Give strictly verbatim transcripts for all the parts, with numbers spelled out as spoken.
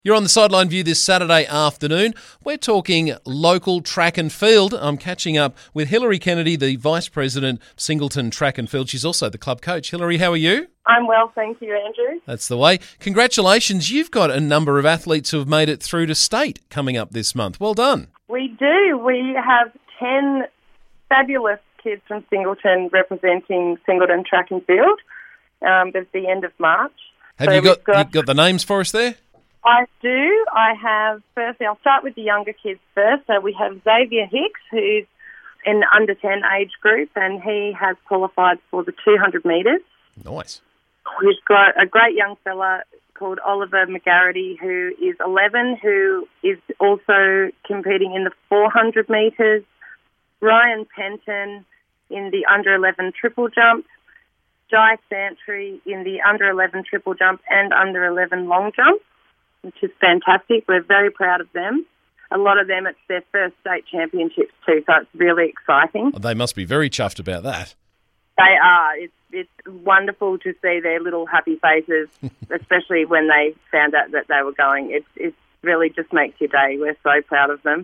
You're on the Sideline View this Saturday afternoon. We're talking local track and field. I'm catching up with Hilary Kennedy, the Vice President, Singleton Track and Field. She's also the club coach. Hilary, how are you? I'm well, thank you, Andrew. That's the way. Congratulations. You've got a number of athletes who have made it through to state coming up this month. Well done. We do. We have ten fabulous kids from Singleton representing Singleton Track and Field um, at the end of March. Have so you got, got you got the names for us there? I do. I have, firstly, I'll start with the younger kids first. So we have Xavier Hicks, who's in the under ten age group, and he has qualified for the two hundred metres. Nice. We've got a great young fella called Oliver McGarity, who is eleven, who is also competing in the four hundred metres. Ryan Penton in the under eleven triple jump. Jai Santry in the under eleven triple jump and under eleven long jump, which is fantastic. We're very proud of them. A lot of them, it's their first state championships too, so it's really exciting. Oh, they must be very chuffed about that. They are. It's it's wonderful to see their little happy faces, especially when they found out that they were going. It, it really just makes your day. We're so proud of them.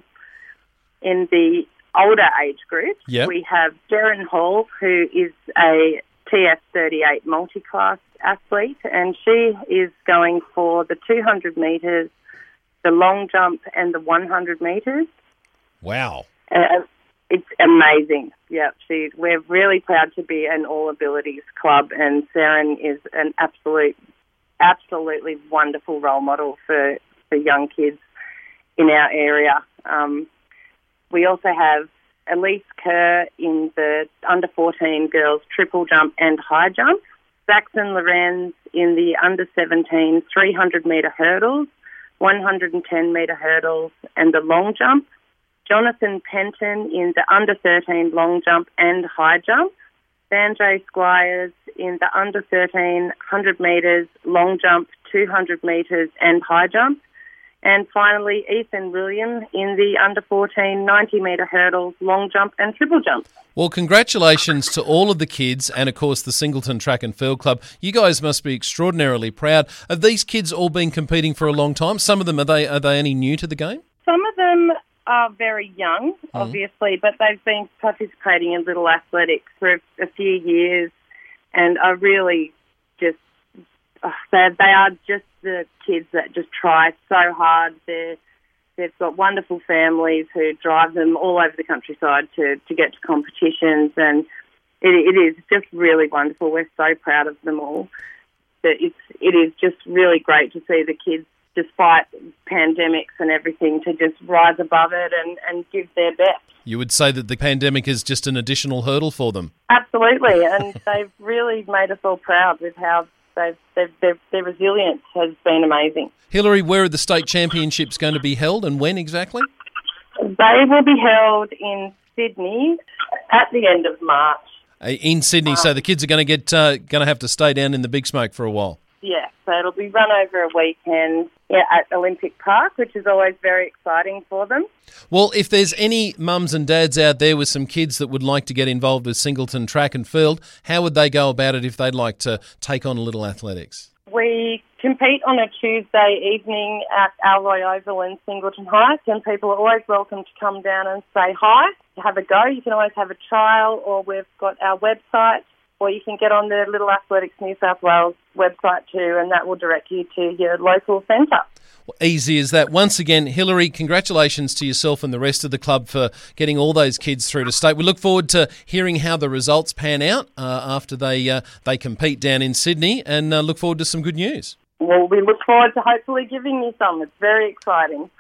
In the older age group, yep. we have Darren Hall, who is a T F thirty-eight multi-class athlete, and she is going for the two hundred metres, the long jump and the one hundred metres. Wow. Uh, it's amazing. Yeah, she, we're really proud to be an all-abilities club, and Saren is an absolute, absolutely wonderful role model for, for young kids in our area. Um, we also have Elise Kerr in the under fourteen girls triple jump and high jump. Saxon Lorenz in the under seventeen three hundred metre hurdles, one hundred ten metre hurdles and the long jump. Jonathan Penton in the under thirteen long jump and high jump. Sanjay Squires in the under thirteen one hundred metres, long jump, two hundred metres and high jump. And finally, Ethan William in the under fourteen ninety metre hurdles, long jump and triple jump. Well, congratulations to all of the kids and, of course, the Singleton Track and Field Club. You guys must be extraordinarily proud. Have these kids all been competing for a long time? Some of them, are they are they any new to the game? Some of them are very young, obviously, mm. but they've been participating in Little Athletics for a, a few years and are really just, oh, they, they are just the kids that just try so hard. They're, they've got wonderful families who drive them all over the countryside to, to get to competitions, and it, it is just really wonderful. We're so proud of them all. But it's, it is just really great to see the kids, despite pandemics and everything, to just rise above it and, and give their best. You would say that the pandemic is just an additional hurdle for them? Absolutely, and they've really made us all proud with how they've, they've, they've, their resilience has been amazing. Hilary, where are the state championships going to be held and when exactly? They will be held in Sydney at the end of March. Uh, in Sydney, um, so the kids are going to get uh, going to have to stay down in the Big Smoke for a while. Yeah, so it'll be run over a weekend yeah, at Olympic Park, which is always very exciting for them. Well, if there's any mums and dads out there with some kids that would like to get involved with Singleton Track and Field, how would they go about it if they'd like to take on a little athletics? We compete on a Tuesday evening at Alroy Oval in Singleton Heights, and people are always welcome to come down and say hi, have a go. You can always have a trial, or we've got our website, or you can get on the Little Athletics New South Wales website too, and that will direct you to your local centre. Well, easy as that. Once again, Hilary, congratulations to yourself and the rest of the club for getting all those kids through to state. We look forward to hearing how the results pan out uh, after they uh, they compete down in Sydney, and uh, look forward to some good news. Well, we look forward to hopefully giving you some. It's very exciting.